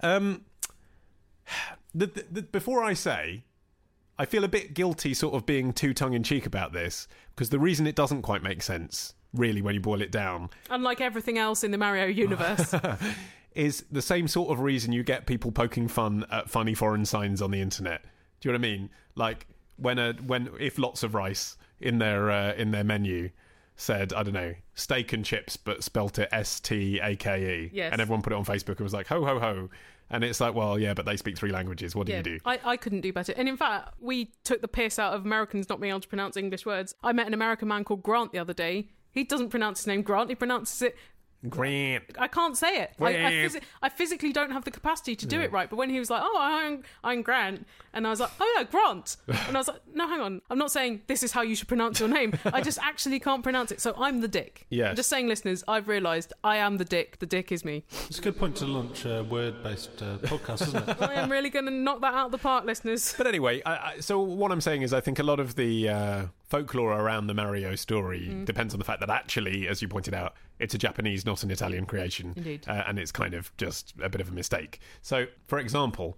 Speaker 2: Before I say, I feel a bit guilty sort of being too tongue-in-cheek about this, because the reason it doesn't quite make sense, really, when you boil it down...
Speaker 4: Unlike everything else in the Mario universe...
Speaker 2: is the same sort of reason you get people poking fun at funny foreign signs on the internet. Do you know what I mean? Like... If lots of rice in their menu said, I don't know, steak and chips, but spelt it S-T-A-K-E,
Speaker 4: yes.
Speaker 2: and everyone put it on Facebook and was like, ho, ho, ho. And it's like, well, yeah, but they speak 3 languages. What do you do?
Speaker 4: I couldn't do better. And in fact, we took the piss out of Americans not being able to pronounce English words. I met an American man called Grant the other day. He doesn't pronounce his name Grant. He pronounces it...
Speaker 2: Grant.
Speaker 4: I can't say it. I physically don't have the capacity to do it right. But when he was like, I'm Grant, and I was like, oh yeah, Grant. And I was like, no, hang on. I'm not saying this is how you should pronounce your name. I just actually can't pronounce it. So I'm the dick.
Speaker 2: Yes.
Speaker 4: I'm just saying, listeners, I've realised I am the dick. The dick is me.
Speaker 5: It's a good point to launch a word-based podcast, isn't it?
Speaker 4: I am really going to knock that out of the park, listeners.
Speaker 2: But anyway, so what I'm saying is I think a lot of the folklore around the Mario story depends on the fact that actually, as you pointed out, it's a Japanese, not an Italian creation.
Speaker 4: Indeed.
Speaker 2: And it's kind of just a bit of a mistake. So, for example,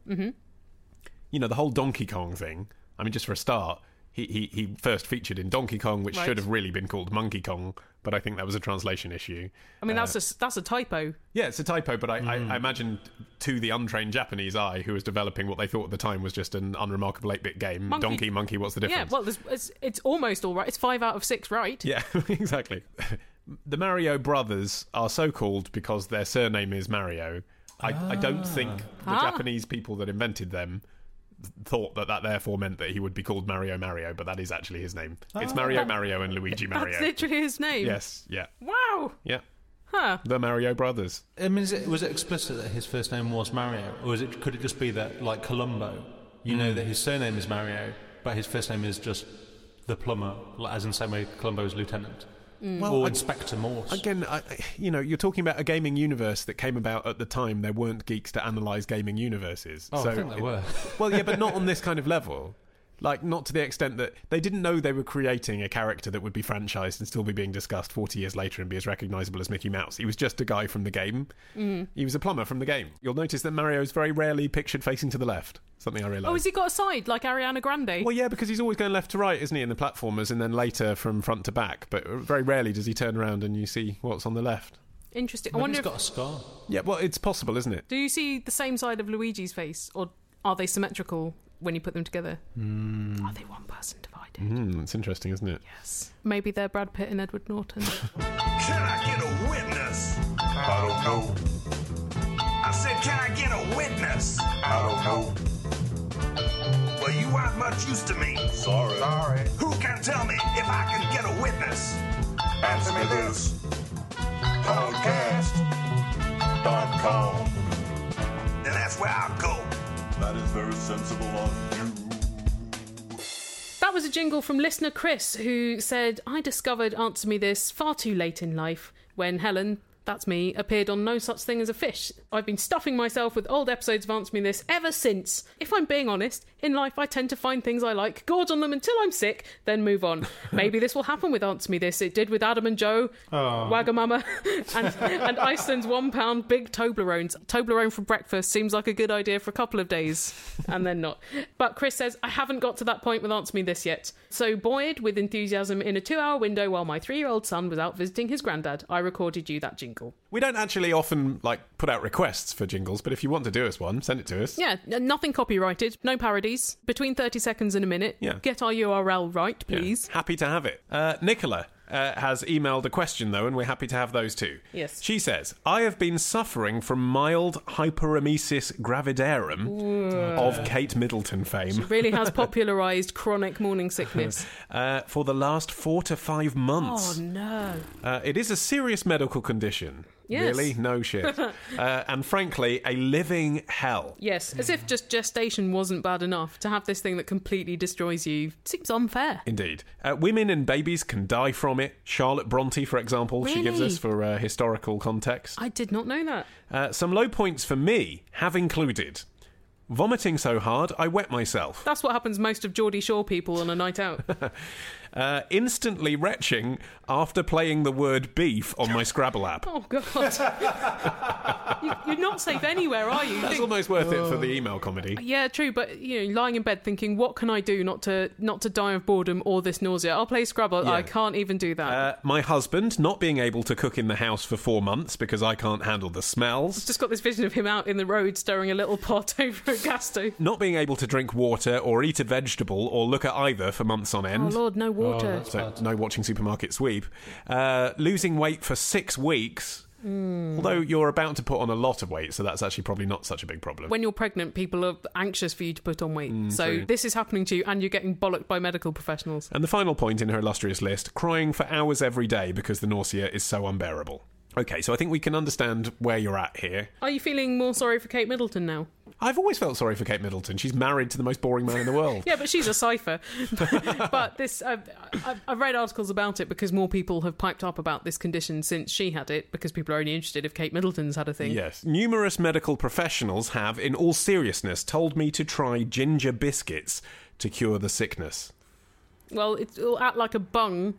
Speaker 2: you know, the whole Donkey Kong thing, I mean, just for a start, he first featured in Donkey Kong, which should have really been called Monkey Kong, but I think that was a translation issue.
Speaker 4: I mean, that's a typo.
Speaker 2: Yeah, it's a typo, but I imagine to the untrained Japanese eye who was developing what they thought at the time was just an unremarkable 8-bit game, Monkey, what's the difference?
Speaker 4: Yeah, well, it's almost all right. It's 5 out of 6 right.
Speaker 2: Yeah, exactly. The Mario brothers are so called because their surname is Mario. I don't think the Japanese people that invented them thought that therefore meant that he would be called Mario, but that is actually his name. It's Mario and Luigi Mario.
Speaker 4: That's literally his name?
Speaker 2: Yes, yeah.
Speaker 4: Wow!
Speaker 2: Yeah.
Speaker 4: Huh.
Speaker 2: The Mario brothers.
Speaker 5: I mean, was it explicit that his first name was Mario? Or could it just be that, like Columbo, you know that his surname is Mario, but his first name is just the plumber, as in the same way Columbo is lieutenant?
Speaker 2: Well,
Speaker 5: or Inspector Morse.
Speaker 2: Again, you're talking about a gaming universe that came about at the time there weren't geeks to analyse gaming universes.
Speaker 5: Oh,
Speaker 2: so
Speaker 5: I think there were.
Speaker 2: Well, yeah, but not on this kind of level. Like, not to the extent that they didn't know they were creating a character that would be franchised and still be being discussed 40 years later and be as recognisable as Mickey Mouse. He was just a guy from the game. He was a plumber from the game. You'll notice that Mario's very rarely pictured facing to the left. Something I realised.
Speaker 4: Oh, has he got a side like Ariana Grande?
Speaker 2: Well, yeah, because he's always going left to right, isn't he, in the platformers, and then later from front to back. But very rarely does he turn around and you see what's on the left.
Speaker 4: Interesting.
Speaker 5: Maybe
Speaker 4: I wonder
Speaker 5: he's got a scar.
Speaker 2: Yeah, well, it's possible, isn't it?
Speaker 4: Do you see the same side of Luigi's face, or are they symmetrical when you put them together? Are they one person divided?
Speaker 2: It's interesting, isn't it?
Speaker 4: Yes. Maybe they're Brad Pitt and Edward Norton.
Speaker 3: Can I get a witness? I don't know. I said, can I get a witness? I don't know. Well, you aren't much use to me. Sorry. Who can tell me if I can get a witness? Answer me this. Podcast.com. Then that's where I'll go. That is very sensible of you.
Speaker 4: That was a jingle from listener Chris, who said, I discovered Answer Me This far too late in life when Helen, that's me, appeared on No Such Thing as a Fish. I've been stuffing myself with old episodes of Answer Me This ever since. If I'm being honest, in life I tend to find things I like, gorge on them until I'm sick, then move on. Maybe this will happen with Answer Me This. It did with Adam and Joe, Wagamama, and Iceland's £1 big Toblerones. Toblerone for breakfast seems like a good idea for a couple of days, and then not. But Chris says, I haven't got to that point with Answer Me This yet. So buoyed with enthusiasm in a 2-hour window while my 3-year-old son was out visiting his granddad, I recorded you that jingle.
Speaker 2: We don't actually often put out requests for jingles, but if you want to do us one, send it to us.
Speaker 4: Yeah, nothing copyrighted, no parodies, between 30 seconds and a minute.
Speaker 2: Yeah.
Speaker 4: Get our URL right, please.
Speaker 2: Yeah. Happy to have it. Nicola has emailed a question, though, and we're happy to have those too.
Speaker 4: Yes.
Speaker 2: She says, I have been suffering from mild hyperemesis gravidarum of Kate Middleton fame.
Speaker 4: She really has popularised chronic morning sickness.
Speaker 2: For the last 4 to 5 months.
Speaker 4: Oh, no.
Speaker 2: It is a serious medical condition.
Speaker 4: Yes.
Speaker 2: Really? No shit. And frankly, a living hell.
Speaker 4: Yes, as if just gestation wasn't bad enough. To have this thing that completely destroys you seems unfair.
Speaker 2: Indeed. Women and babies can die from it. Charlotte Bronte, for example, she gives
Speaker 4: Really?
Speaker 2: us for historical context.
Speaker 4: I did not know that.
Speaker 2: Some low points for me have included vomiting so hard I wet myself.
Speaker 4: That's what happens most of Geordie Shore people on a night out.
Speaker 2: Instantly retching after playing the word beef on my Scrabble app.
Speaker 4: Oh, God. You're not safe anywhere, are you?
Speaker 2: That's almost worth it for the email comedy.
Speaker 4: Yeah, true, but lying in bed thinking, what can I do not to die of boredom or this nausea? I'll play Scrabble.
Speaker 2: Yeah.
Speaker 4: I can't even do that.
Speaker 2: My husband not being able to cook in the house for 4 months because I can't handle the smells.
Speaker 4: Just got this vision of him out in the road stirring a little pot over a gas stove.
Speaker 2: Not being able to drink water or eat a vegetable or look at either for months on end.
Speaker 4: Oh, Lord, no water.
Speaker 2: So no watching Supermarket Sweep. Losing weight for 6 weeks. Although you're about to put on a lot of weight, so that's actually probably not such a big problem.
Speaker 4: When you're pregnant, people are anxious for you to put on weight. So
Speaker 2: true.
Speaker 4: this is happening to you and you're getting bollocked by medical professionals.
Speaker 2: And the final point in her illustrious list, crying for hours every day because the nausea is so unbearable. Okay, so I think we can understand where you're at here.
Speaker 4: Are you feeling more sorry for Kate Middleton now?
Speaker 2: I've always felt sorry for Kate Middleton. She's married to the most boring man in the world.
Speaker 4: Yeah, but she's a cipher. But this, I've read articles about it because more people have piped up about this condition since she had it, because people are only interested if Kate Middleton's had a thing.
Speaker 2: Yes. Numerous medical professionals have, in all seriousness, told me to try ginger biscuits to cure the sickness.
Speaker 4: Well, it'll act like a bung.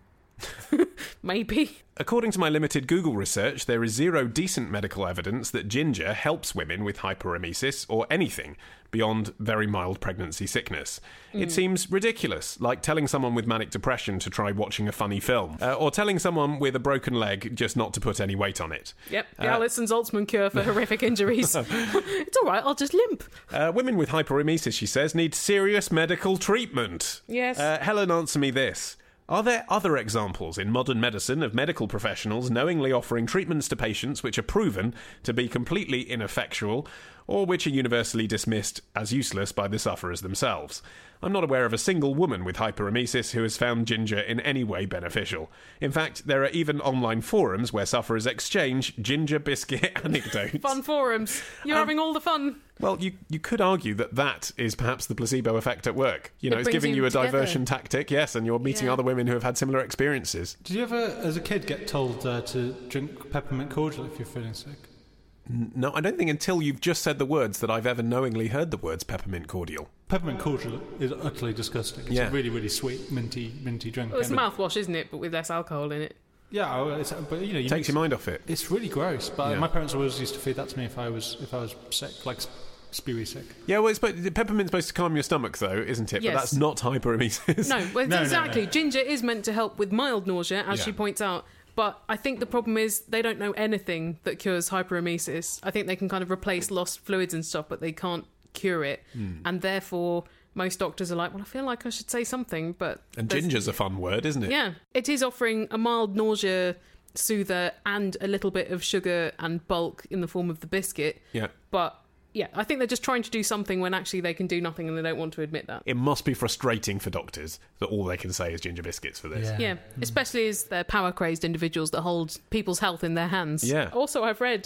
Speaker 4: Maybe.
Speaker 2: According to my limited Google research, there is zero decent medical evidence that ginger helps women with hyperemesis or anything beyond very mild pregnancy sickness. It seems ridiculous, like telling someone with manic depression to try watching a funny film, or telling someone with a broken leg just not to put any weight on it.
Speaker 4: Yep, the Alison Zaltzman cure for horrific injuries. It's all right, I'll just limp.
Speaker 2: Women with hyperemesis, she says, need serious medical treatment.
Speaker 4: Yes.
Speaker 2: Helen, answer me this. Are there other examples in modern medicine of medical professionals knowingly offering treatments to patients which are proven to be completely ineffectual or which are universally dismissed as useless by the sufferers themselves? I'm not aware of a single woman with hyperemesis who has found ginger in any way beneficial. In fact, there are even online forums where sufferers exchange ginger biscuit anecdotes.
Speaker 4: Fun forums. You're having all the fun.
Speaker 2: Well, you could argue that is perhaps the placebo effect at work. It's
Speaker 4: brings
Speaker 2: giving
Speaker 4: you
Speaker 2: you a
Speaker 4: together.
Speaker 2: diversion tactic, yes, and you're meeting
Speaker 4: Yeah.
Speaker 2: other women who have had similar experiences.
Speaker 5: Did you ever, as a kid, get told to drink peppermint cordial if you're feeling sick?
Speaker 2: No, I don't think until you've just said the words that I've ever knowingly heard the words peppermint cordial.
Speaker 5: Peppermint cordial is utterly disgusting. It's
Speaker 2: Yeah.
Speaker 5: a really, really sweet, minty drink.
Speaker 4: Well, it's
Speaker 5: And
Speaker 4: mouthwash, isn't it? But with less alcohol in it.
Speaker 5: yeah, but you
Speaker 2: Takes your mind off it.
Speaker 5: It's really gross. But
Speaker 2: Yeah.
Speaker 5: my parents always used to feed that to me if I was sick, like spewy sick.
Speaker 2: Yeah, well, peppermint's supposed to calm your stomach, though, isn't it?
Speaker 4: Yes.
Speaker 2: But that's not hyperemesis.
Speaker 4: No, well,
Speaker 5: No.
Speaker 4: exactly. Ginger is meant to help with mild nausea, as
Speaker 2: Yeah.
Speaker 4: she points out. But I think the problem is they don't know anything that cures hyperemesis. I think they can kind of replace lost fluids and stuff, but they can't cure it. And therefore, most doctors are like, well, I feel like I should say something, but...
Speaker 2: And
Speaker 4: there's-
Speaker 2: ginger's a fun word, isn't it?
Speaker 4: Yeah. It is offering a mild nausea soother and a little bit of sugar and bulk in the form of the biscuit.
Speaker 2: Yeah.
Speaker 4: But... yeah, I think they're just trying to do something when actually they can do nothing and they don't want to admit that.
Speaker 2: It must be frustrating for doctors that all they can say is ginger biscuits for this.
Speaker 4: Yeah, especially as they're power-crazed individuals that hold people's health in their hands.
Speaker 2: Yeah.
Speaker 4: Also, I've read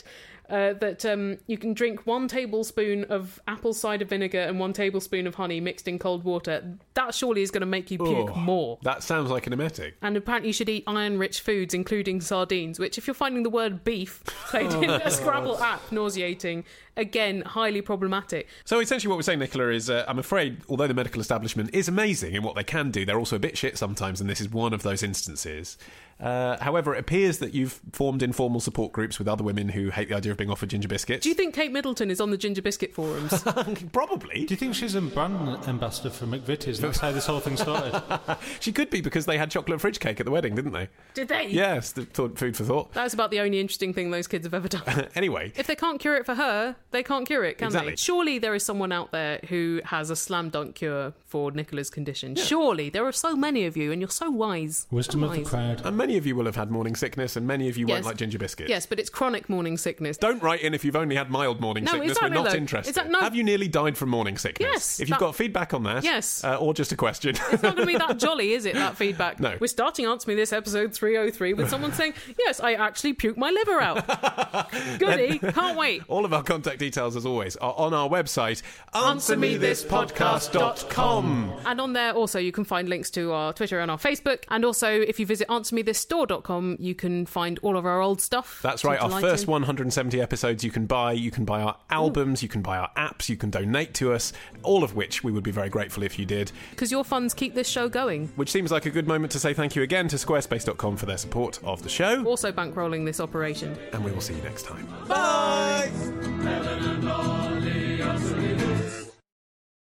Speaker 4: that you can drink 1 tablespoon of apple cider vinegar and 1 tablespoon of honey mixed in cold water. That surely is going to make you puke
Speaker 2: Oh,
Speaker 4: more.
Speaker 2: That sounds like an emetic.
Speaker 4: And apparently you should eat iron-rich foods, including sardines, which, if you're finding the word beef played in a Scrabble app, nauseating, again, highly problematic.
Speaker 2: So essentially what we're saying, Nicola, is I'm afraid, although the medical establishment is amazing in what they can do, they're also a bit shit sometimes, and this is one of those instances. However, it appears that you've formed informal support groups with other women who hate the idea of being offered ginger biscuits.
Speaker 4: Do you think Kate Middleton is on the ginger biscuit forums?
Speaker 2: Probably.
Speaker 5: Do you think she's a brand ambassador for McVitie's? That's how this whole thing started.
Speaker 2: She could be, because they had chocolate fridge cake at the wedding, didn't they?
Speaker 4: Did they?
Speaker 2: Yes, food for thought.
Speaker 4: That's about the only interesting thing those kids have ever done.
Speaker 2: Anyway,
Speaker 4: If they can't cure it for her, they can't cure it, can
Speaker 2: Exactly.
Speaker 4: they? Surely there is someone out there who has a slam dunk cure for Nicola's condition. Surely. There are so many of you, and you're so wise.
Speaker 5: Wisdom
Speaker 4: So
Speaker 5: of the
Speaker 4: wise.
Speaker 5: crowd.
Speaker 2: and many of you will have had morning sickness and many of you won't like ginger biscuits.
Speaker 4: Yes, but it's chronic morning sickness.
Speaker 2: Don't write in if you've only had mild morning sickness.
Speaker 4: Exactly,
Speaker 2: we're not
Speaker 4: though.
Speaker 2: interested. Have you nearly died from morning sickness?
Speaker 4: Yes.
Speaker 2: If you've got feedback on that,
Speaker 4: yes.
Speaker 2: Or just a question.
Speaker 4: It's not going to be that jolly, is it, that feedback?
Speaker 2: No.
Speaker 4: We're starting Answer Me This episode 303 with someone saying, yes, I actually puked my liver out. Goody, can't wait.
Speaker 2: All of our contact details, as always, are on our website, answermethispodcast.com.
Speaker 4: And on there also you can find links to our Twitter and our Facebook. And also if you visit answermethisstore.com, you can find all of our old stuff.
Speaker 2: That's right. Our first 170 episodes you can buy. You can buy our albums. You can buy our apps. You can donate to us. All of which we would be very grateful if you did.
Speaker 4: Because your funds keep this show going.
Speaker 2: Which seems like a good moment to say thank you again to squarespace.com for their support of the show.
Speaker 4: Also bankrolling this operation.
Speaker 2: And we will see you next time. Bye!